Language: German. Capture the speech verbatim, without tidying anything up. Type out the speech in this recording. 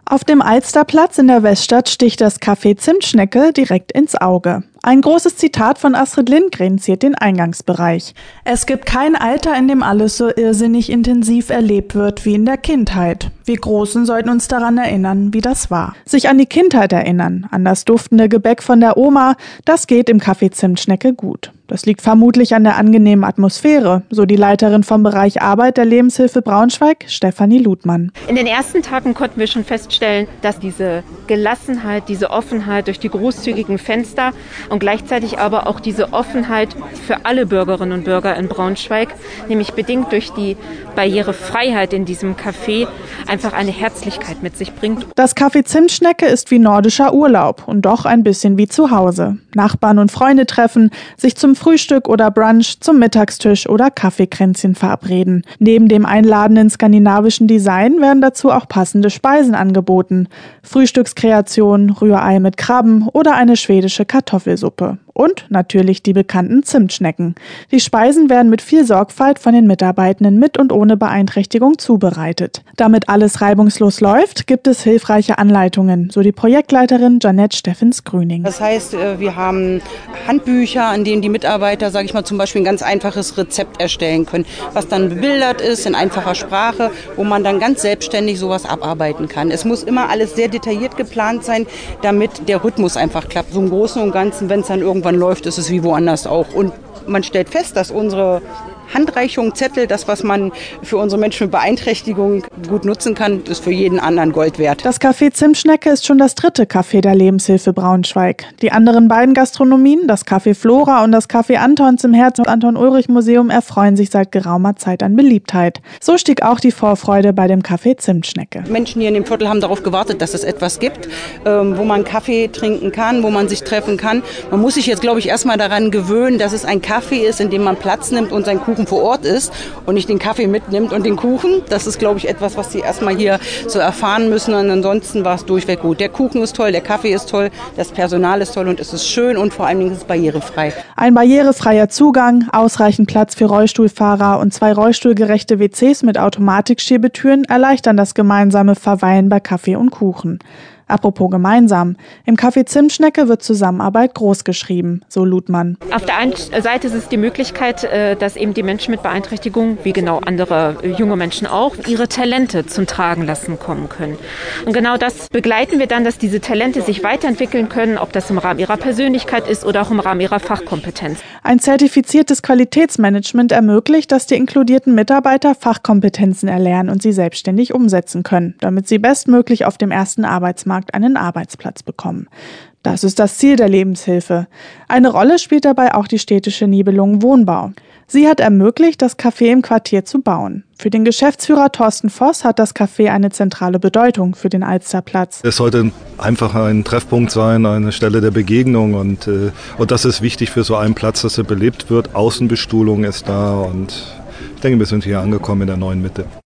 Auf dem Alsterplatz in der Weststadt sticht das Café Zimtschnecke direkt ins Auge. Ein großes Zitat von Astrid Lindgren ziert den Eingangsbereich. Es gibt kein Alter, in dem alles so irrsinnig intensiv erlebt wird wie in der Kindheit. Wir Großen sollten uns daran erinnern, wie das war. Sich an die Kindheit erinnern, an das duftende Gebäck von der Oma, das geht im Café Zimtschnecke gut. Das liegt vermutlich an der angenehmen Atmosphäre, so die Leiterin vom Bereich Arbeit der Lebenshilfe Braunschweig, Stefanie Ludmann. In den ersten Tagen konnten wir schon feststellen, dass diese Gelassenheit, diese Offenheit durch die großzügigen Fenster und gleichzeitig aber auch diese Offenheit für alle Bürgerinnen und Bürger in Braunschweig, nämlich bedingt durch die Barrierefreiheit in diesem Café, einfach eine Herzlichkeit mit sich bringt. Das Café Zimtschnecke ist wie nordischer Urlaub und doch ein bisschen wie zu Hause. Nachbarn und Freunde treffen, sich zum Frühstück oder Brunch, zum Mittagstisch oder Kaffeekränzchen verabreden. Neben dem einladenden skandinavischen Design werden dazu auch passende Speisen angeboten. Frühstückskreationen, Rührei mit Krabben oder eine schwedische Kartoffelsuppe. Und natürlich die bekannten Zimtschnecken. Die Speisen werden mit viel Sorgfalt von den Mitarbeitenden mit und ohne Beeinträchtigung zubereitet. Damit alles reibungslos läuft, gibt es hilfreiche Anleitungen, so die Projektleiterin Janette Steffens-Grüning. Das heißt, wir haben Handbücher, an denen die Mitarbeiter, sage ich mal, zum Beispiel ein ganz einfaches Rezept erstellen können, was dann bebildert ist in einfacher Sprache, wo man dann ganz selbstständig sowas abarbeiten kann. Es muss immer alles sehr detailliert geplant sein, damit der Rhythmus einfach klappt. So im Großen und Ganzen, wenn es dann irgendwann läuft, ist es wie woanders auch. Und man stellt fest, dass unsere Handreichung, Zettel, das, was man für unsere Menschen mit Beeinträchtigung gut nutzen kann, ist für jeden anderen Gold wert. Das Café Zimtschnecke ist schon das dritte Café der Lebenshilfe Braunschweig. Die anderen beiden Gastronomien, das Café Flora und das Café Antons im Herz-Anton-Ulrich-Museum, erfreuen sich seit geraumer Zeit an Beliebtheit. So stieg auch die Vorfreude bei dem Café Zimtschnecke. Menschen hier in dem Viertel haben darauf gewartet, dass es etwas gibt, wo man Kaffee trinken kann, wo man sich treffen kann. Man muss sich jetzt, glaube ich, erstmal daran gewöhnen, dass es ein Kaffee ist, in dem man Platz nimmt und seinen Kuchen vor Ort ist und nicht den Kaffee mitnimmt und den Kuchen. Das ist, glaube ich, etwas, was sie erstmal hier so erfahren müssen. Und ansonsten war es durchweg gut. Der Kuchen ist toll, der Kaffee ist toll, das Personal ist toll und es ist schön und vor allen Dingen ist es barrierefrei. Ein barrierefreier Zugang, ausreichend Platz für Rollstuhlfahrer und zwei rollstuhlgerechte W Cs mit Automatikschiebetüren erleichtern das gemeinsame Verweilen bei Kaffee und Kuchen. Apropos gemeinsam. Im Café Zimtschnecke wird Zusammenarbeit großgeschrieben, so Ludmann. Auf der einen Seite ist es die Möglichkeit, dass eben die Menschen mit Beeinträchtigung, wie genau andere junge Menschen auch, ihre Talente zum Tragen lassen kommen können. Und genau das begleiten wir dann, dass diese Talente sich weiterentwickeln können, ob das im Rahmen ihrer Persönlichkeit ist oder auch im Rahmen ihrer Fachkompetenz. Ein zertifiziertes Qualitätsmanagement ermöglicht, dass die inkludierten Mitarbeiter Fachkompetenzen erlernen und sie selbstständig umsetzen können, damit sie bestmöglich auf dem ersten Arbeitsmarkt einen Arbeitsplatz bekommen. Das ist das Ziel der Lebenshilfe. Eine Rolle spielt dabei auch die städtische Nibelungen Wohnbau. Sie hat ermöglicht, das Café im Quartier zu bauen. Für den Geschäftsführer Thorsten Voss hat das Café eine zentrale Bedeutung für den Alsterplatz. Es sollte einfach ein Treffpunkt sein, eine Stelle der Begegnung und, äh, und das ist wichtig für so einen Platz, dass er belebt wird. Außenbestuhlung ist da und ich denke, wir sind hier angekommen in der neuen Mitte.